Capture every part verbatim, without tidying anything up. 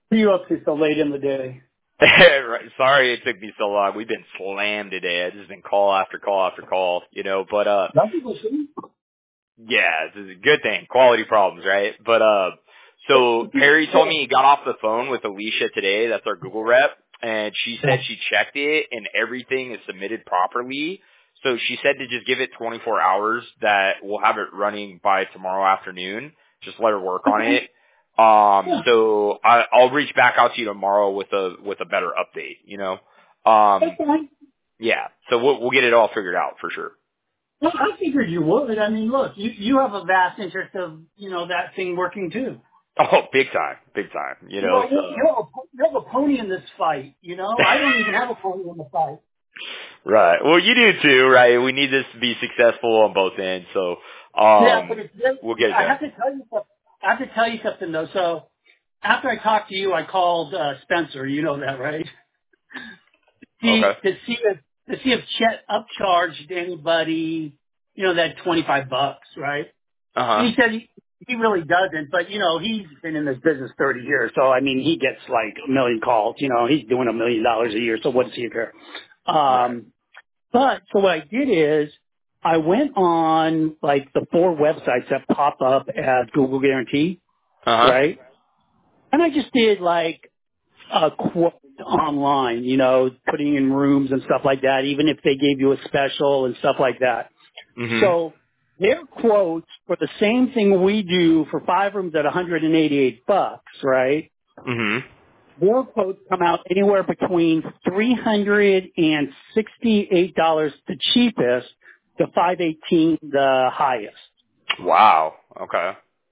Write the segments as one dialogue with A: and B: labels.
A: What are you up to so late in the day?
B: Right. Sorry it took me so long. We've been slammed today. I've just been call after call after call, you know, but uh
A: Some people see.
B: yeah, it's a good thing. Quality problems, right? But uh so Perry told me he got off the phone with Alicia today, that's our Google rep, and she said she checked it and everything is submitted properly. So she said to just give it twenty-four hours, that we'll have it running by tomorrow afternoon. Just let her work on it. Um,
A: Yeah,
B: so I, I'll reach back out to you tomorrow with a with a better update. You know,
A: that's
B: um,
A: fine.
B: yeah. So we'll we'll get it all figured out for sure.
A: Well, I figured you would. I mean, look, you you have a vast interest of you know that thing working too.
B: Oh, big time, big time. You
A: You
B: know,
A: know, you
B: so
A: you have a, you have a pony in this fight. You know, I don't even have a pony in the fight.
B: right. Well, you do too, right? We need this to be successful on both ends. So
A: Yeah, but
B: um,
A: it's very,
B: we'll get it
A: I
B: done.
A: have to tell you something. I have to tell you something though. So after I talked to you, I called uh, Spencer. You know that, right? See
B: Okay.
A: to see if to see if Chet upcharged anybody. You know that twenty five bucks, right?
B: Uh
A: And
B: huh.
A: he said he, he really doesn't, but you know, he's been in this business thirty years. So I mean, he gets like a million calls, you know, he's doing a million dollars a year. So what does he care?
B: Right.
A: Um, but so what I did is I went on like the four websites that pop up as Google Guarantee,
B: Uh huh.
A: right? And I just did like a quote online, you know, putting in rooms and stuff like that, even if they gave you a special and stuff like that.
B: Mhm.
A: So their quotes for the same thing we do for five rooms at one hundred eighty-eight bucks, right?
B: Mhm.
A: Their quotes come out anywhere between three hundred sixty-eight dollars the cheapest to five eighteen the highest.
B: Wow. Okay.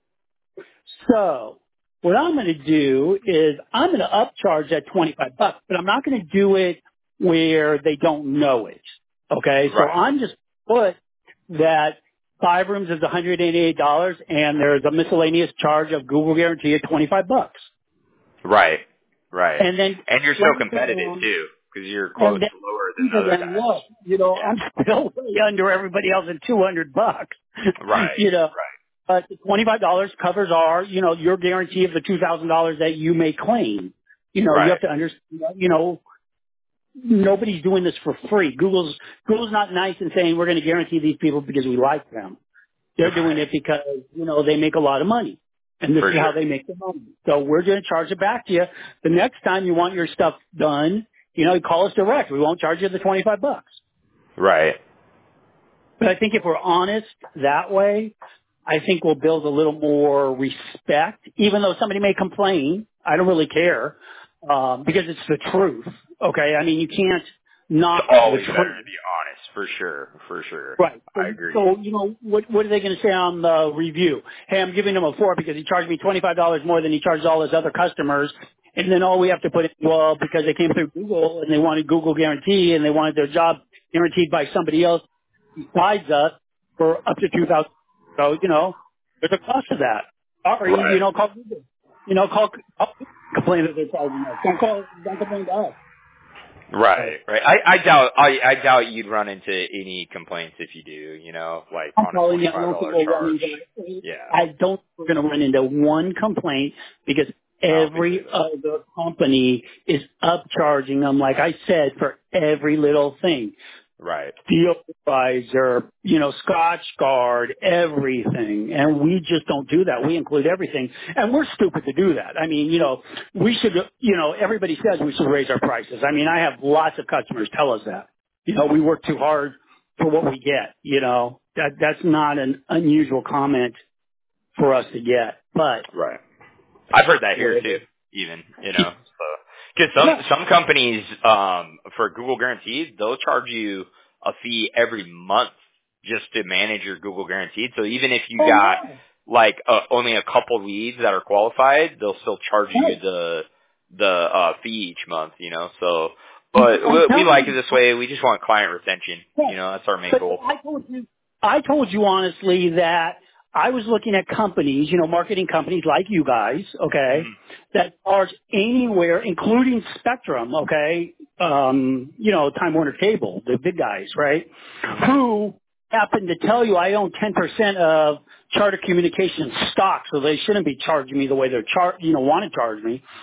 A: So what I'm going to do is I'm going to upcharge that twenty-five bucks, but I'm not going to do it where they don't know it. Okay. So
B: Right.
A: I'm just put that five rooms is one hundred eighty-eight dollars and there's a miscellaneous charge of Google Guarantee at twenty-five bucks.
B: Right. Right.
A: And then
B: And you're so
A: explain to
B: competitive
A: them,
B: too, because your
A: and
B: quote's
A: then
B: lower than the
A: to
B: other
A: them,
B: guys.
A: look, you know, I'm
B: Yeah.
A: still way under everybody else at two hundred bucks.
B: Right.
A: you know,
B: Right.
A: but the twenty-five dollars covers our, you know, your guarantee of the two thousand dollars that you may claim. You know, you have
B: Right.
A: to understand, you know, nobody's doing this for free. Google's, Google's not nice and saying we're going to guarantee these people because we like them. They're doing
B: Right.
A: it because, you know, they make a lot of money. And this
B: For
A: is how
B: sure.
A: they make the money. So we're going to charge it back to you. The next time you want your stuff done, you know, you call us direct. We won't charge you the twenty-five bucks.
B: Right.
A: But I think if we're honest that way, I think we'll build a little more respect, even though somebody may complain. I don't really care, um, because it's the truth. Okay. I mean, you can't
B: It's
A: knock the
B: always better
A: truth.
B: to be honest. For sure. For sure.
A: Right. So,
B: I agree.
A: so you know, what what are they going to say on the review? Hey, I'm giving him a four because he charged me twenty-five dollars more than he charged all his other customers. And then all we have to put in, well, because they came through Google and they wanted Google guarantee and they wanted their job guaranteed by somebody else besides us for up to two thousand. So, you know, there's a cost to that. Sorry, you
B: Right.
A: know, call Google. You know, call, call complain that they're charging us. Don't call, don't complain to us. So
B: Right, right. I, I doubt I, I doubt you'd run into any complaints if you do, you know, like
A: I'm
B: on a
A: calling
B: twenty
A: you. I
B: five
A: don't think
B: dollar
A: we'll run
B: charge.
A: into.
B: Yeah.
A: I don't think we're going to run into one complaint because
B: Oh, me
A: every
B: neither.
A: other company is upcharging them, like I said, for every little thing.
B: Right.
A: Steel visor, you know, Scotch guard, everything. And we just don't do that. We include everything. And we're stupid to do that. I mean, you know, we should, you know, everybody says we should raise our prices. I mean, I have lots of customers tell us that. You know, we work too hard for what we get, you know. That that's not an unusual comment for us to get. But
B: Right. I've heard that here too,
A: whatever.
B: even, you know. So, cuz some
A: Yeah.
B: some companies um for Google Guaranteed, they'll charge you a fee every month just to manage your Google Guaranteed. So even if you
A: Oh
B: got
A: yeah.
B: like uh, only a couple leads that are qualified, they'll still charge you
A: Right.
B: the the uh fee each month, you know. So
A: I'm,
B: but
A: I'm
B: we, we
A: telling
B: like it
A: you.
B: this way. We just want client retention,
A: Yeah.
B: you know. That's our main
A: But
B: goal.
A: I told you, I told you honestly that I was looking at companies, you know, marketing companies like you guys, okay,
B: Mhm.
A: that charge anywhere, including Spectrum, okay, um, you know, Time Warner Cable, the big guys, right,
B: Mhm.
A: who happen to tell you I own ten percent of Charter Communications stock, so they shouldn't be charging me the way they're char- you know, want to charge me.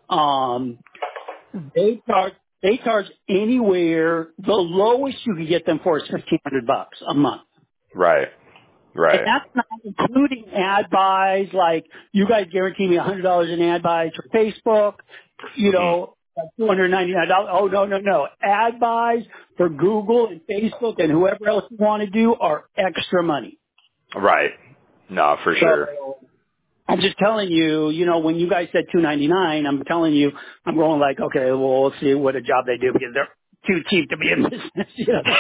A: Um, they charge they charge anywhere. The lowest you can get them for is fifteen hundred bucks a month.
B: Right.
A: And
B: Right.
A: that's not including ad buys, like you guys guarantee me one hundred dollars in ad buys for Facebook, you
B: hmm
A: know, two hundred ninety-nine dollars. Oh, no, no, no. Ad buys for Google and Facebook and whoever else you want to do are extra money.
B: Right. No, for sure.
A: So I'm just telling you, you know, when you guys said two ninety-nine, I'm telling you, I'm going like, okay, well, we'll see what a job they do because they're too cheap to be in business. You know,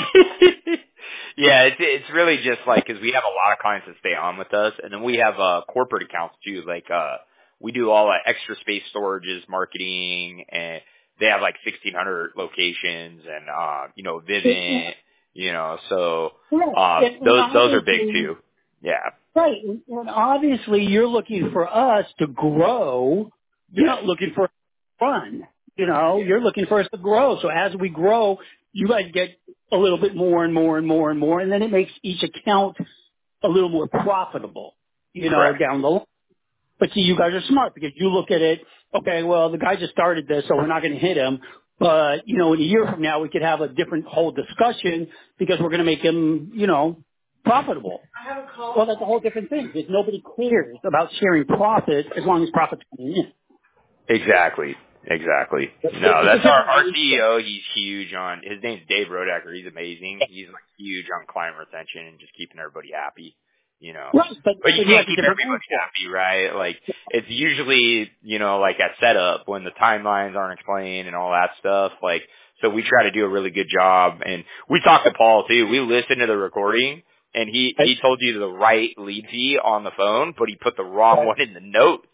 B: Yeah, it's it's really just like because we have a lot of clients that stay on with us, and then we have uh corporate accounts too. Like uh we do all that extra space storages, marketing, and they have like sixteen hundred locations, and uh you know Vivint, you know, so um
A: and, and
B: those those are big
A: obviously,
B: too. Yeah.
A: right. And, and obviously you're looking for us to grow. You're
B: Yes.
A: not looking for fun. You know, you're looking for us to grow. So as we grow, you guys get a little bit more and more and more and more, and then it makes each account a little more profitable, you know,
B: Correct.
A: down the line. But see, you guys are smart because you look at it, okay, well, the guy just started this, so we're not going to hit him. But, you know, in a year from now, we could have a different whole discussion because we're going to make him, you know, profitable. Well, that's a whole different thing because nobody cares about sharing profit as long as profit's coming in.
B: Exactly. Exactly.
A: It's
B: No,
A: it's a
B: that's our
A: different
B: our
A: mindset.
B: C E O. He's huge on. His name's Dave Rodacker. He's amazing. He's like huge on client retention and just keeping everybody happy. You know,
A: Right, but,
B: but you
A: but he has
B: can't
A: a
B: keep
A: different
B: everybody
A: mindset.
B: happy, right? Like it's usually you know like at setup when the timelines aren't explained and all that stuff. Like so, we try to do a really good job. And we talked to Paul too. We listened to the recording. And he, he told you the right lead fee on the phone, but he put the wrong one in the note.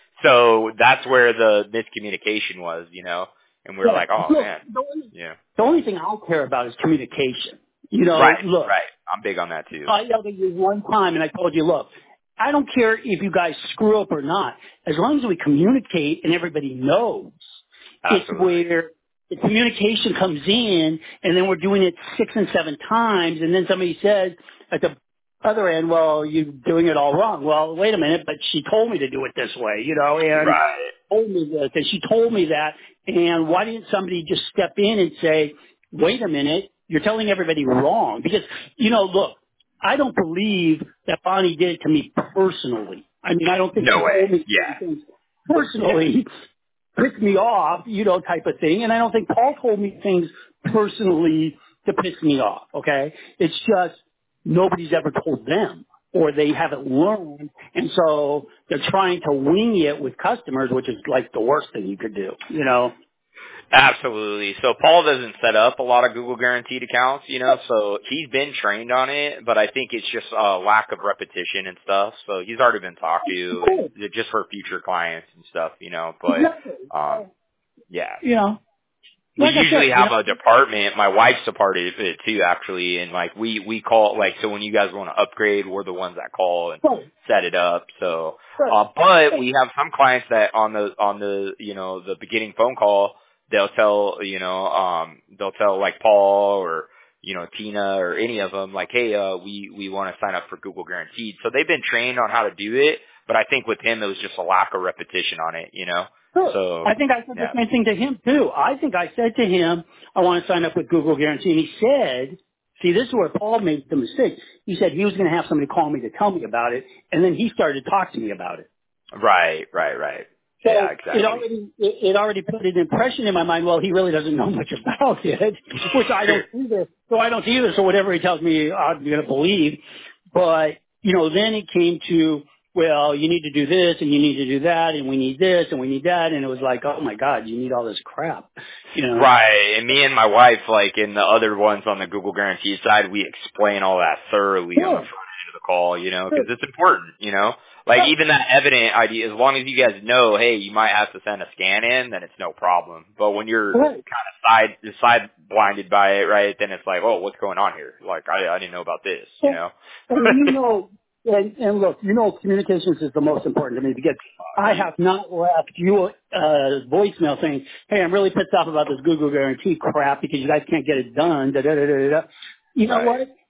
B: So that's where the miscommunication was, you know, and we were
A: Yeah.
B: like, oh
A: Look,
B: man,
A: the only,
B: yeah.
A: the only thing I care about is communication. You know,
B: Right,
A: look,
B: right. I'm big on that too.
A: I yelled at you one time and I told you, look, I don't care if you guys screw up or not. As long as we communicate and everybody knows, it's
B: Absolutely.
A: where the communication comes in and then we're doing it six and seven times and then somebody says at the other end, well, you're doing it all wrong. Well, wait a minute, but she told me to do it this way, you know, and
B: Right.
A: told me this and she told me that. And why didn't somebody just step in and say, wait a minute, you're telling everybody wrong? Because, you know, look, I don't believe that Bonnie did it to me personally. I mean, I don't think
B: No
A: she
B: way.
A: told me
B: Yeah.
A: things personally, piss me off, you know, type of thing. And I don't think Paul told me things personally to piss me off, okay? It's just nobody's ever told them or they haven't learned. And so they're trying to wing it with customers, which is like the worst thing you could do, you know?
B: Absolutely. So Paul doesn't set up a lot of Google guaranteed accounts, you know, so he's been trained on it, but I think it's just a lack of repetition and stuff. So he's already been talked to and just for future clients and stuff, you know, but,
A: Exactly.
B: um, yeah.
A: You know,
B: We
A: like I
B: usually
A: said, you
B: have
A: know,
B: a department. My wife's a part of it too, actually. And like we, we call, like, so when you guys want to upgrade, we're the ones that call and
A: right,
B: set it up. So,
A: right.
B: uh, but we have some clients that on the, on the, you know, the beginning phone call, they'll tell, you know, um, they'll tell like Paul or, you know, Tina or any of them like, hey, uh, we, we want to sign up for Google Guaranteed. So they've been trained on how to do it. But I think with him, it was just a lack of repetition on it, you know?
A: Sure.
B: So,
A: I think I said the
B: yeah.
A: same thing to him too. I think I said to him, I want to sign up with Google Guarantee. And he said, see, this is where Paul made the mistake. He said he was going to have somebody call me to tell me about it. And then he started to talk to me about it.
B: Right, right, right.
A: So
B: Yeah,
A: it
B: exactly.
A: already, it, it already put an impression in my mind, well, he really doesn't know much about it, which I don't either. So I don't either. So whatever he tells me, I'm going to believe. But, you know, then it came to, well, you need to do this and you need to do that and we need this and we need that. And it was like, oh my God, you need all this crap, you know?
B: Right. And me and my wife, like in the other ones on the Google Guarantee side, we explain all that thoroughly on the
A: Sure.
B: front end of the call, you know,
A: Sure.
B: because it's important, you know? Like
A: Sure.
B: even that evident I D, as long as you guys know, hey, you might have to send a scan in, then it's no problem. But when you're
A: Right.
B: kind of side, side blinded by it, right, then it's like, oh, what's going on here? Like, I, I didn't know about this, you
A: And,
B: know?
A: and you know, and, and look, you know, communications is the most important to me because I have not left you a voicemail saying, hey, I'm really pissed off about this Google Guarantee crap because you guys can't get it done. Da, da, da, da, da. You know
B: Right.
A: what?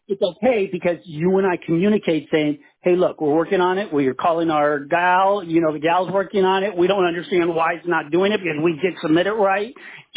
A: it's okay because you and I communicate saying, hey, look, we're working on it. We're calling our gal, you know, the gal's working on it. We don't understand why it's not doing it because we did submit it right.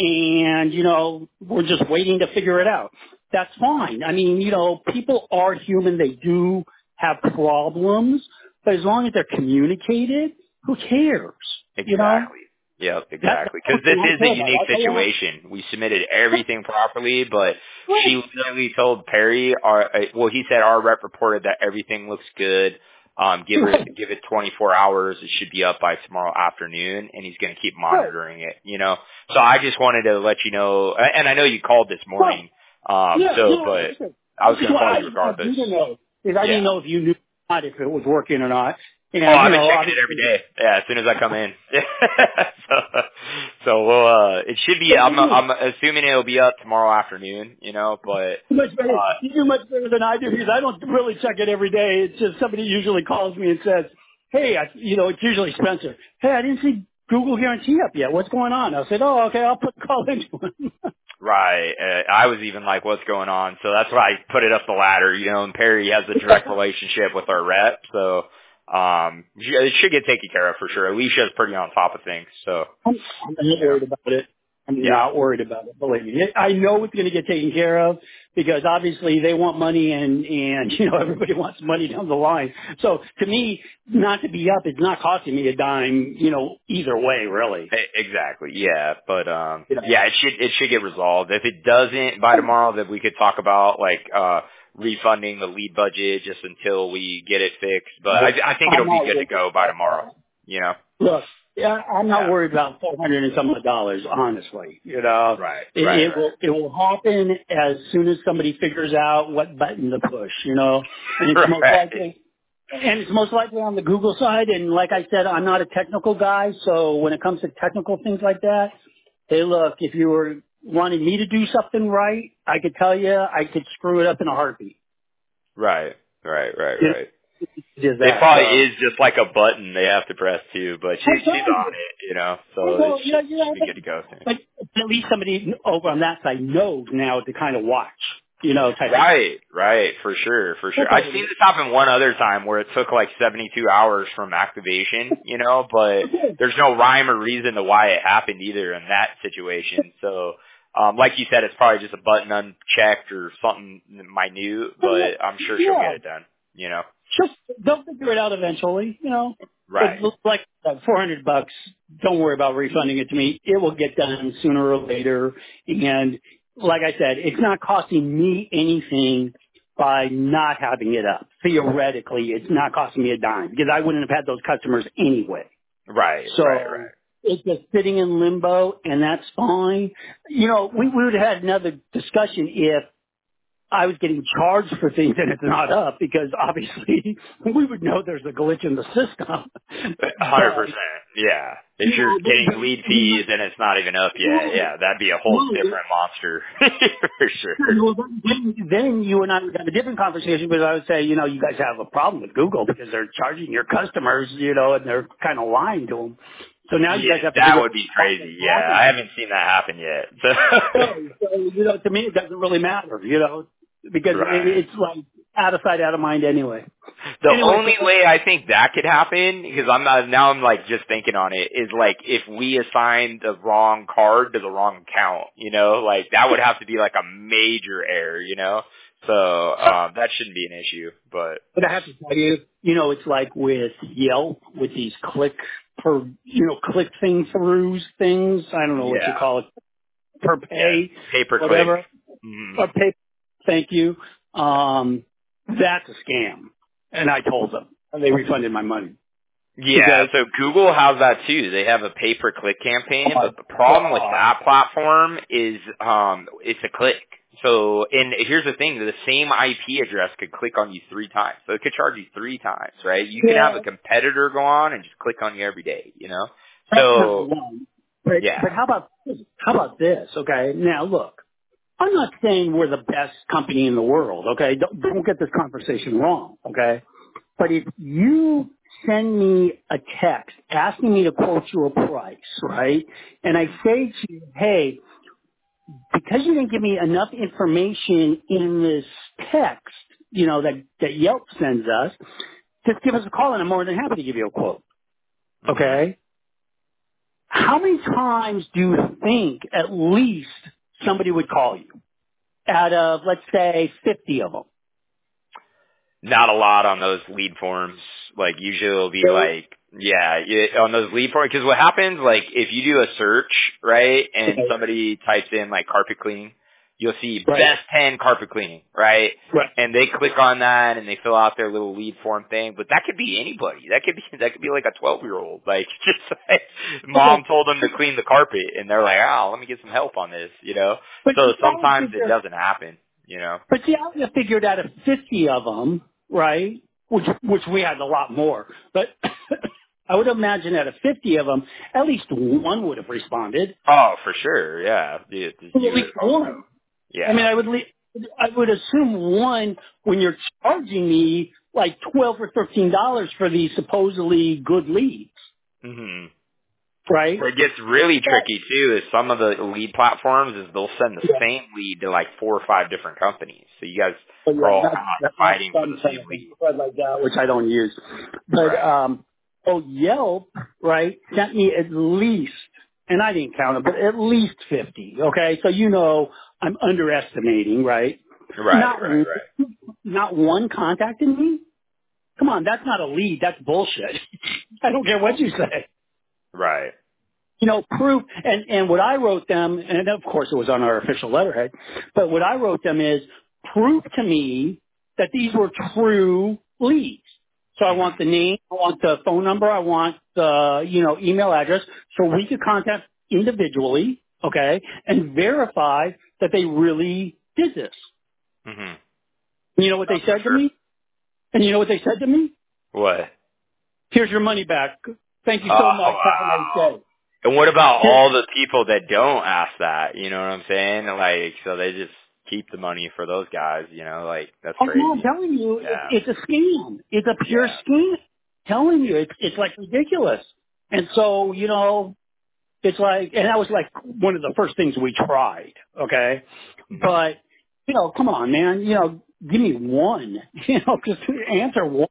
A: And, you know, we're just waiting to figure it out. That's fine. I mean, you know, people are human. They do have problems, but as long as they're communicated, who cares? You know?
B: Exactly. Yep,
A: That,
B: exactly.
A: that's
B: Because this
A: what I
B: is a
A: care about.
B: unique
A: I, I want,
B: situation. We submitted everything properly, but
A: right.
B: she literally told Perry, our uh, well, he said our rep reported that everything looks good. Um, give
A: Right.
B: it give it twenty-four hours. It should be up by tomorrow afternoon, and he's going to keep
A: Right.
B: monitoring it. You know, so I just wanted to let you know, and I know you called this
A: Right.
B: morning. Um,
A: Yeah,
B: so,
A: yeah.
B: but
A: Listen,
B: I
A: this
B: was
A: is
B: going to
A: why
B: call
A: I
B: you
A: just want
B: regardless.
A: you to know, because I didn't
B: Yeah.
A: know if you knew or not if it was working or not. And,
B: Oh, I've
A: you
B: been
A: know,
B: checking it every day. Yeah, as soon as I come in. so, so well, uh, it should be. I'm, I'm assuming it'll be up tomorrow afternoon. You know, but
A: you much better,
B: uh,
A: you do much better than I do because I don't really check it every day. It's just somebody usually calls me and says, hey, I, you know, it's usually Spencer. Hey, I didn't see Google Guarantee up yet. What's going on? I said, oh, okay, I'll put the call into him.
B: right, uh, I was even like, what's going on? So that's why I put it up the ladder. You know, and Perry has a direct relationship with our rep, so. Um, it should get taken care of for sure. Alicia's pretty on top of things, so.
A: I'm, I'm not
B: Yeah.
A: worried about it. I'm
B: Yeah.
A: not worried about it. Believe me. I know it's going to get taken care of because obviously they want money and, and, you know, everybody wants money down the line. So to me, not to be up is not costing me a dime, you know, either way, really.
B: E- Exactly. Yeah. But, um,
A: You know.
B: yeah, it should, it should get resolved. If it doesn't by tomorrow, then we could talk about like, uh, refunding the lead budget just until we get it fixed. But I, I think
A: I'm
B: it'll be
A: not
B: good to
A: worried
B: go by
A: about
B: tomorrow,
A: that.
B: you know?
A: Look, yeah, I'm not
B: Yeah.
A: worried about four hundred and some odd dollars, honestly. You know,
B: Right.
A: it,
B: Right.
A: it will
B: Right.
A: it will happen as soon as somebody figures out what button to push. You know, and it's most
B: right.
A: likely, and it's most likely on the Google side. And like I said, I'm not a technical guy, so when it comes to technical things like that, hey, look, if you were wanting me to do something right, I could tell you I could screw it up in a heartbeat.
B: Right. Right. Right.
A: Just,
B: Right.
A: just
B: It
A: that.
B: probably
A: So.
B: is just like a button they have to press too, but she,
A: I'm
B: she's
A: telling
B: on
A: you.
B: it, you know, so it
A: Well, you know,
B: should,
A: you know,
B: should be
A: but,
B: good to go soon.
A: but at least somebody over on that side knows now to kind of watch, you know, type of thing.
B: Right, right, for sure, for sure.
A: That's
B: I've
A: all it
B: seen
A: is.
B: this happen one other time where it took like seventy-two hours from activation, you know, but
A: Okay.
B: there's no rhyme or reason to why it happened either in that situation. So, um, like you said, it's probably just a button unchecked or something minute, but I'm sure she'll get
A: Yeah,
B: it done, you know.
A: just they'll figure it out eventually, you know. It
B: Right,
A: looks like uh, four hundred bucks. Don't worry about refunding it to me. It will get done sooner or later. And like I said, it's not costing me anything by not having it up. Theoretically, it's not costing me a dime because I wouldn't have had those customers anyway.
B: right, right,
A: So
B: right.
A: it's just sitting in limbo, and that's fine. You know, we, we would have had another discussion if I was getting charged for things and it's not up, because obviously we would know there's a glitch in the system.
B: A hundred
A: But,
B: percent. Yeah. If
A: you
B: you're
A: know, but,
B: getting lead fees and it's not even up yet, yeah, that'd be a whole
A: but,
B: different monster for sure.
A: well, then, then you and I would have a different conversation, because I would say, you know, you guys have a problem with Google because they're charging your customers, you know, and they're kind of lying to them. So now you
B: Yeah,
A: guys have to
B: that
A: figure out
B: would be
A: why that's
B: crazy. Yeah, I
A: happening.
B: haven't seen that happen yet. So.
A: So, so, you know, to me it doesn't really matter, you know, because it,
B: Right.
A: it's like out of sight, out of mind anyway.
B: The
A: Anyway,
B: only way I think that could happen, because I'm not, now I'm like just thinking on it, is like if we assign the wrong card to the wrong account, you know, like that would have to be like a major error, you know? So, um, that shouldn't be an issue, but.
A: but I have to tell you, you know, it's like with Yelp, with these click per, you know, click thing throughs things. I don't know what you
B: Yeah.
A: call it, per
B: Yeah.
A: pay,
B: Pay per click.
A: whatever,
B: Mm-hmm.
A: or pay. Thank you.
B: Yeah.
A: Um, that's a scam, and I told them, and they refunded my money
B: Yeah,
A: because.
B: so Google has that too. They have a pay-per-click
A: Oh
B: campaign,
A: my
B: but the problem with
A: God.
B: that platform is um it's a click. So, and here's the thing, the same I P address could click on you three times. So it could charge you three times, right? You can have
A: Yeah,
B: a competitor go on and just click on you every day, you know?
A: that's number
B: So,
A: one. But
B: yeah.
A: but how about how about this? Okay, now look, I'm not saying we're the best company in the world. Okay, don't, don't get this conversation wrong. Okay, but if you send me a text asking me to quote you a price, right, and I say to you, hey, because you didn't give me enough information in this text, you know, that, that Yelp sends us, just give us a call and I'm more than happy to give you a quote. Okay? How many times do you think at least somebody would call you out of, let's say, fifty of them?
B: Not a lot on those lead forms. Like usually it'll be like, yeah, yeah on those lead forms. Because what happens, like if you do a search, right, and
A: Okay.
B: somebody types in like carpet cleaning, you'll see
A: Right.
B: best ten carpet cleaning, right?
A: Right.
B: And they click on that and they fill out their little lead form thing. But that could be anybody. That could be that could be like a twelve year old. Like just like mom
A: Okay.
B: told them to clean the carpet, and they're like, oh, let me get some help on this, you know.
A: But
B: So
A: see, I would
B: sometimes it
A: figure,
B: doesn't happen, you know.
A: but see, I would have figured out of fifty of them, right? Which, which we had a lot more, but I would imagine out of fifty of them, at least one would have responded.
B: Oh, for sure, yeah. You,
A: At
B: you would
A: least
B: hope so.
A: one. I mean,
B: Yeah.
A: I would, le- I would assume one when you're charging me like twelve or thirteen dollars for these supposedly good leads,
B: Mhm.
A: right?
B: Where it gets really tricky too is some of the lead platforms is they'll send the
A: Yeah.
B: same lead to like four or five different companies. So you guys
A: But
B: are
A: yeah,
B: all
A: not,
B: kind of
A: not,
B: like
A: not
B: fighting for
A: some
B: the
A: kind
B: same
A: of
B: lead.
A: thing like that, which I don't use. But,
B: Right.
A: um, oh, Yelp, right, sent me at least, and I didn't count them, but at least fifty, okay? So you know I'm underestimating, right?
B: Right,
A: Not,
B: right, right.
A: not one contacted me? Come on, that's not a lead, that's bullshit. I don't care what you say.
B: Right.
A: You know, proof, and, and what I wrote them, and of course it was on our official letterhead, but what I wrote them is, prove to me that these were true leads. So I
B: Mhm.
A: want the name, I want the phone number, I want the, you know, email address, so we could contact individually, okay, and verify that they really did this.
B: Mhm.
A: And you know what
B: Oh,
A: they
B: for
A: said to
B: sure.
A: me? And you know what they said to me?
B: What?
A: Here's your money back. Thank you
B: Oh
A: so much. Have a nice
B: wow.
A: day.
B: And what about
A: Here,
B: all the people that don't ask that? You know what I'm saying? Like, so they just keep the money for those guys. You know, like that's
A: I know, I'm
B: crazy.
A: telling you, it,
B: Yeah.
A: it's a scam. It's a pure
B: Yeah.
A: scam. Telling you, it's it's like ridiculous. And so, you know, it's like, and that was like one of the first things we tried. Okay,
B: Mhm.
A: but you know, come on, man. You know, give me one. You know, just answer one.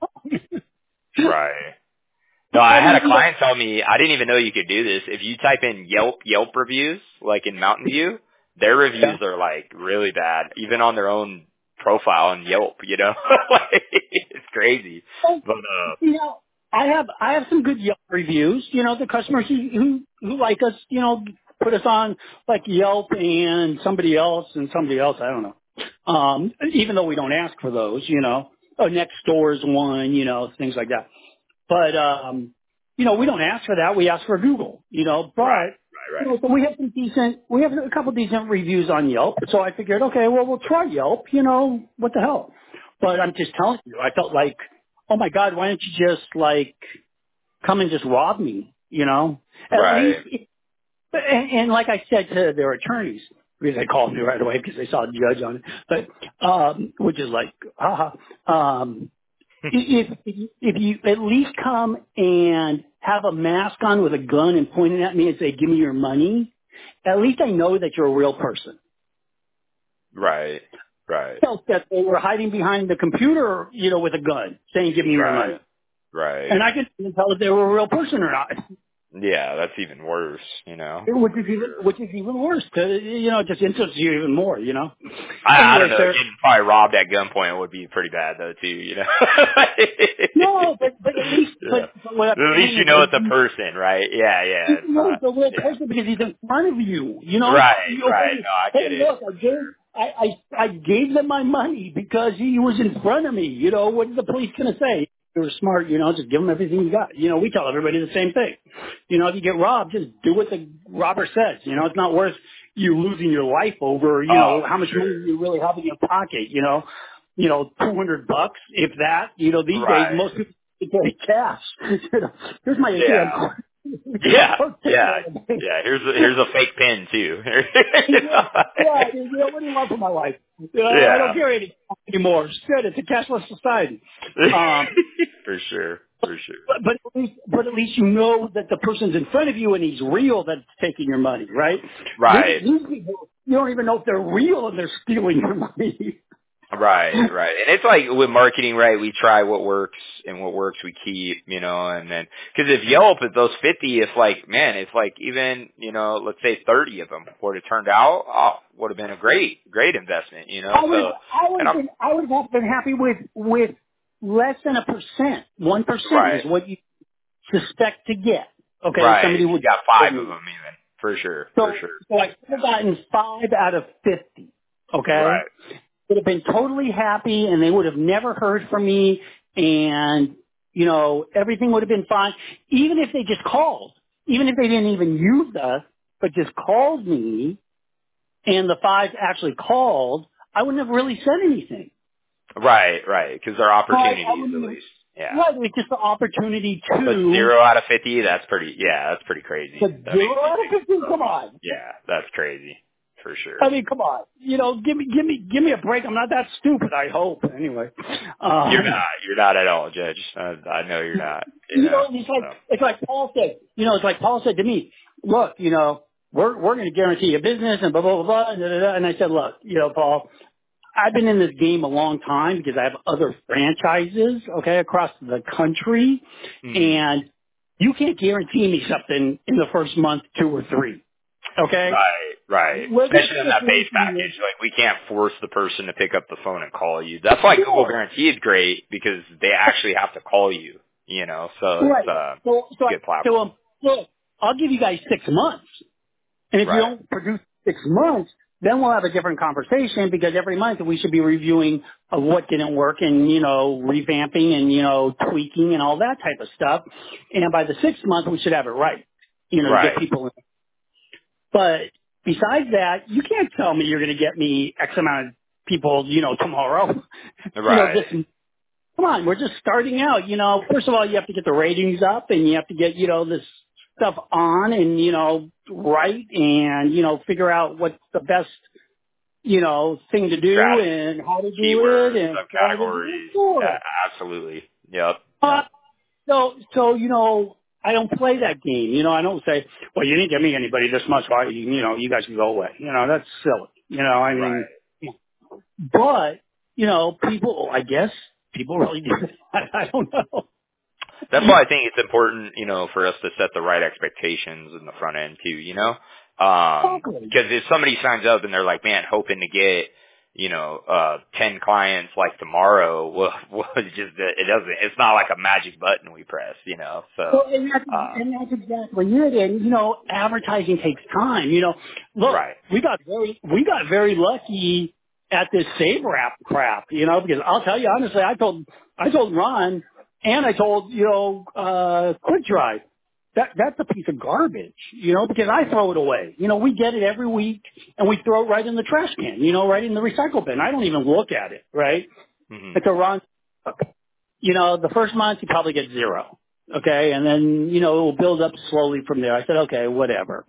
B: Right. No, I
A: I
B: had
A: mean,
B: a
A: you know,
B: client tell me, I didn't even know you could do this. If you type in Yelp, Yelp reviews, like in Mountain View, their
A: yeah.
B: reviews are like really bad, even on their own profile on Yelp, you know? Like, it's crazy.
A: Well,
B: But, uh,
A: you know, I have I have some good Yelp reviews. You know, the customers who who, who like us, you know, put us on like Yelp and somebody else and somebody else. I don't know. Um, even though we don't ask for those, you know, oh, next door is one, you know, things like that. But um, you know, we don't ask for that. We ask for Google, you know.
B: right,
A: But
B: right,
A: you
B: right.
A: know, so we have some decent, we have a couple decent reviews on Yelp. So I figured, okay, well, we'll try Yelp. You know, what the hell? But
B: Mhm.
A: I'm just telling you, I felt like, oh my God, why don't you just like come and just rob me? You know, at least.
B: Right.
A: And, and like I said to their attorneys, because they called me right away because they saw a judge on it, but um, which is like, haha. Um, if, if if you at least come and have a mask on with a gun and pointing at me and say, "Give me your money," at least I know that you're a real person.
B: Right. Right.
A: Felt that they were hiding behind the computer, you know, with a gun, saying, "Give me your
B: Right.
A: money,"
B: Right.
A: and I couldn't tell if they were a real person or not.
B: Yeah, that's even worse, you know?
A: Which is
B: For
A: even
B: sure.
A: which is even worse. 'Cause, you know, it just insults you even more. You know.
B: I, I don't
A: Anyway,
B: know.
A: sir.
B: Getting probably robbed at gunpoint would be pretty bad though too. You know.
A: No, but but at least
B: Yeah.
A: but, but what I'm
B: At least
A: saying
B: you
A: is
B: know
A: at
B: it's a
A: least
B: person, right? Yeah, yeah.
A: you
B: It's
A: know
B: not.
A: he's a real
B: Yeah.
A: person because he's in front of you. You know,
B: Right,
A: you,
B: right.
A: hey,
B: No, I
A: hey,
B: get it
A: look, I
B: for
A: gave I, I I gave them my money because he was in front of me. You know, what is the police gonna say? You were smart, you know, just give them everything you got. You know, we tell everybody the same thing. You know, if you get robbed, just do what the robber says. You know, it's not worth you losing your life over,
B: sure.
A: you
B: Oh,
A: know, how
B: for
A: much money you really have in your pocket, you know. You know, two hundred bucks, if that. You know,
B: sure.
A: these days,
B: Right.
A: most people carry cash. You know, here's my A T M
B: Yeah.
A: card.
B: Yeah.
A: Go take it
B: Yeah.
A: all the day.
B: Yeah. Here's a, here's a fake pin too.
A: Yeah, yeah, you know, what do you want from my life? You know, I don't
B: Yeah.
A: carry any anymore. Shit, it's a cashless society. Um,
B: For sure. For sure.
A: but, but at least, but at least you know that the person's in front of you and he's real that's taking your money, right? These,
B: Right.
A: these people, you don't even know if they're real and they're stealing your money.
B: Right, right. And it's like with marketing, right, we try what works and what works we keep, you know, and then, cause if Yelp, if those fifty, if like, man, if like even, you know, let's say thirty of them would have turned out, oh, would have been a great, great investment, you know,
A: I would,
B: so,
A: I would
B: and
A: have
B: I'm,
A: been, I would have been happy with, with less than a percent. One percent
B: right,
A: is what you suspect to get. Okay,
B: right.
A: somebody
B: You
A: would
B: got
A: tell
B: five of
A: me.
B: them even, for sure, for
A: So,
B: sure.
A: so I could have gotten five out of fifty. Okay,
B: Right,
A: would have been totally happy, and they would have never heard from me, and you know everything would have been fine. Even if they just called, even if they didn't even use us, but just called me, and the five actually called, I wouldn't have really said anything.
B: right, right. Cause there are
A: I, I
B: opportunities at
A: wouldn't have.
B: least. Yeah.
A: Right, it's just the opportunity
B: But
A: to
B: zero out of fifty, that's pretty, yeah, that's pretty crazy.
A: to
B: That makes
A: zero
B: me
A: out of
B: think,
A: fifteen. Come on.
B: yeah, that's crazy. For sure.
A: I mean, come on. You know, give me, give me, give me a break. I'm not that stupid. I hope. Anyway,
B: You're
A: um,
B: not. You're not at all, Judge. I, I know you're not. You
A: you
B: know.
A: know, it's like
B: So.
A: it's like Paul said. You know, it's like Paul said to me. Look, you know, we're we're going to guarantee you business and blah blah blah blah. And, da, da, da. And I said, look, you know, Paul, I've been in this game a long time because I have other franchises, okay, across the country,
B: Hmm.
A: and you can't guarantee me something in the first month, two or three, okay?
B: Right. Right.
A: We're going
B: Especially
A: to
B: in
A: take
B: that base
A: you.
B: package, like we can't force the person to pick up the phone and call you. That's why Google
A: Sure.
B: Guarantee is great because they actually have to call you. You know, so it's
A: Right.
B: uh,
A: So, so
B: it's a
A: I
B: good
A: said to
B: platform.
A: him, look, I'll give you guys six months. And if you
B: Right.
A: don't produce six months, then we'll have a different conversation because every month we should be reviewing of what didn't work and, you know, revamping and, you know, tweaking and all that type of stuff. And by the sixth month, we should have it right, you know, to get
B: Right.
A: people in. But besides that, you can't tell me you're going to get me X amount of people, you know, tomorrow. you know,
B: Right.
A: this come on, we're just starting out. You know, first of all, you have to get the ratings up and you have to get, you know, this stuff on and, you know, right and, you know, figure out what's the best, you know, thing to do
B: Strategy,
A: and how to do it
B: keywords,
A: and strategy.
B: subcategories.
A: Sure.
B: Yeah, absolutely. Yep.
A: Uh,
B: Yep.
A: so, so, you know, I don't play that game. You know, I don't say, well, you didn't give me anybody this much. Why, you you know, you guys can go away. You know, that's silly. You know, I mean,
B: Right.
A: but, you know, people, I guess, people really do that. I don't know.
B: That's why I think it's important, you know, for us to set the right expectations in the front end too, you know? Um,
A: Exactly.
B: cause if somebody signs up and they're like, man, hoping to get, you know, uh, ten clients like tomorrow, well, well, it's just, it doesn't, it's not like a magic button we press, you know, so,
A: Well, and that's,
B: um,
A: and that's exactly it. And, you know, advertising takes time. You know, look,
B: right.
A: we got very, we got very lucky at this Sabre app crap, you know, because I'll tell you honestly, I told, I told Ron and I told, you know, uh, Quick Drive, that, that's a piece of garbage, you know, because I throw it away. You know, we get it every week and we throw it right in the trash can, you know, right in the recycle bin. I don't even look at it, right?
B: Hmm.
A: It's a Ron, you know, the first month you probably get zero. Okay. And then, you know, it will build up slowly from there. I said, okay, whatever.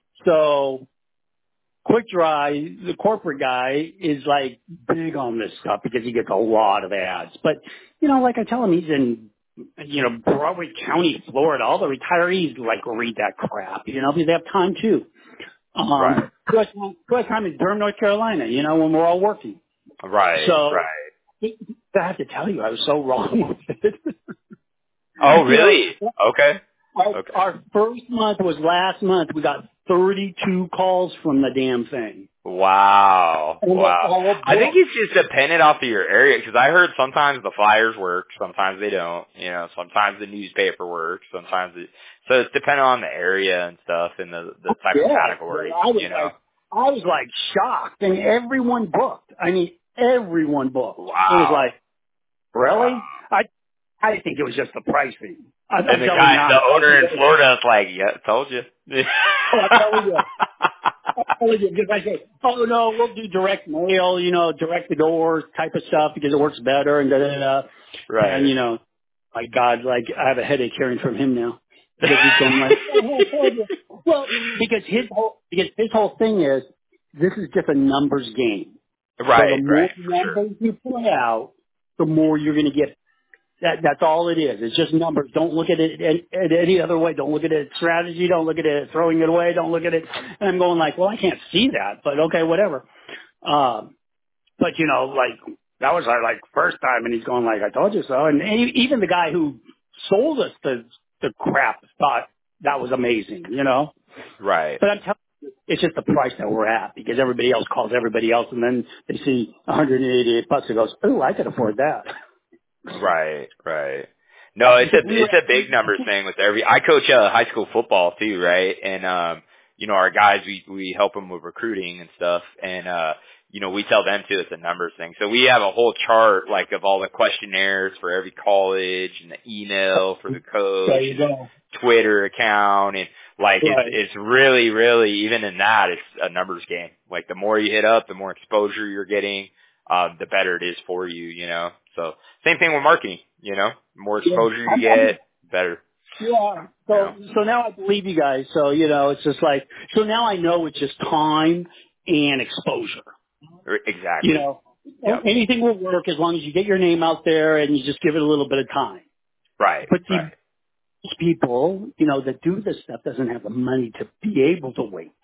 A: So Quick Dry, the corporate guy is like big on this stuff because he gets a lot of ads. But, you know, like I tell him, he's in, you know, Broadway County, Florida. All the retirees like read that crap, you know, because they have time too.
B: Right.
A: Um, who has time who has time in Durham, North Carolina, you know, when we're all working.
B: Right.
A: So
B: Right.
A: I have to tell you, I was so wrong with it.
B: Oh,
A: you know,
B: really? Okay.
A: our,
B: Okay.
A: our first month was last month. We got thirty-two calls from the damn thing.
B: Wow.
A: And they're
B: Wow.
A: all
B: I think
A: booked.
B: it's just dependent off of your area because I heard sometimes the flyers work, sometimes they don't. You know, sometimes the newspaper works, sometimes it. So it's dependent on the area and stuff and the the type of
A: Yeah. But
B: category.
A: I was
B: You know.
A: like, I was like shocked. And everyone booked. I mean, everyone booked. It was
B: Wow.
A: like,
B: Wow.
A: really? I, I think it was just the pricing. I'm,
B: And
A: I'm
B: the
A: telling you
B: guy, the owner in
A: honestly.
B: Florida is like, "Yeah, told you."
A: Oh, I'm telling you. I'm telling you, because I say, oh no, we'll do direct mail, you know, direct to door type of stuff because it works better and da da da. And
B: Right.
A: you know, my God, like I have a headache hearing from him now because he's going like, oh, I told you. Well, because his whole because his whole thing is this is just a numbers game. So the
B: Right.
A: more
B: Right. For sure.
A: numbers you put out, the more you're going to get. That that's all it is. It's just numbers. Don't look at it at, at any other way. Don't look at it as strategy. Don't look at it as throwing it away. Don't look at it. And I'm going like, well, I can't see that, but okay, whatever. Um, but you know, like that was our like first time, and he's going like, I told you so. And e- even the guy who sold us the the crap thought that was amazing, you know.
B: Right.
A: But I'm telling you, it's just the price that we're at because everybody else calls everybody else, and then they see one hundred eighty-eight bucks and goes, oh, I could afford that.
B: Right, right. No, it's a
A: Because we were
B: it's a big numbers thing with every. I coach uh, high school football too, right? And um, you know, our guys we we help them with recruiting and stuff, and uh, you know, we tell them too it's a numbers thing. So we have a whole chart like of all the questionnaires for every college and the email for the coach,
A: there you
B: and
A: go.
B: Twitter account, and like it's
A: Right.
B: it's really really even in that it's a numbers game. Like the more you hit up, the more exposure you're getting, um, the better it is for you, you know. So same thing with marketing, you know. The more
A: Yeah.
B: exposure you
A: I'm,
B: get, better.
A: Yeah.
B: You
A: So
B: know.
A: so now I believe you guys. So you know, it's just like so now I know it's just time and exposure.
B: R-
A: You
B: Exactly.
A: know,
B: Yep.
A: anything will work as long as you get your name out there and you just give it a little bit of time.
B: Right.
A: But see,
B: Right.
A: most people, you know, that do this stuff doesn't have the money to be able to wait.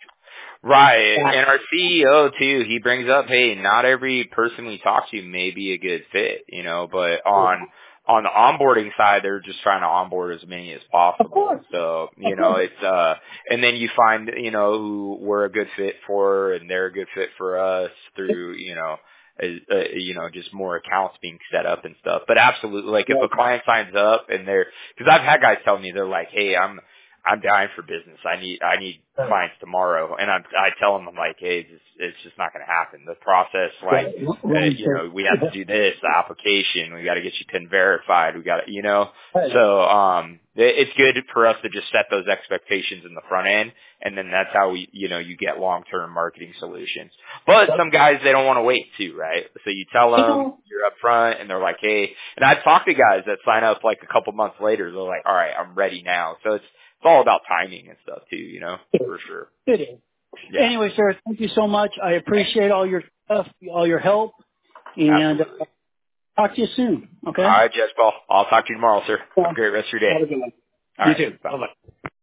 B: Right. And our C E O too, he brings up, hey, not every person we talk to may be a good fit, you know, but on on the onboarding side, they're just trying to onboard as many as
A: Of
B: possible.
A: course.
B: So, you
A: Of
B: know,
A: course.
B: it's uh and then you find, you know, who we're a good fit for and they're a good fit for us through, you know, as, uh, you know, just more accounts being set up and stuff. But absolutely, like if a client signs up and they're, because I've had guys tell me they're like, hey, I'm I'm dying for business. I need I need clients tomorrow, and I'm I tell them I'm like, hey, it's, it's just not going to happen. The process, like, uh, you know, we have to do this, the application, we got to get you pin verified, we got to, you know, so um, it, it's good for us to just set those expectations in the front end, and then that's how we, you know, you get long term marketing solutions. But some guys they don't want to wait too, right? So you tell them you're up front, and they're like, hey, and I talk to guys that sign up like a couple months later, they're like, all right, I'm ready now. So it's It's all about timing and stuff too, you know, for sure.
A: It is.
B: Yeah,
A: Anyway, sir, thank you so much. I appreciate all your stuff, all your help, and uh,
B: absolutely.
A: talk to you soon. Okay?
B: All right, Jess Paul. I'll talk to you tomorrow, sir. Have
A: Yeah.
B: a great rest of your day.
A: Have a good one.
B: All
A: You
B: right.
A: too.
B: Bye.
A: Bye-bye.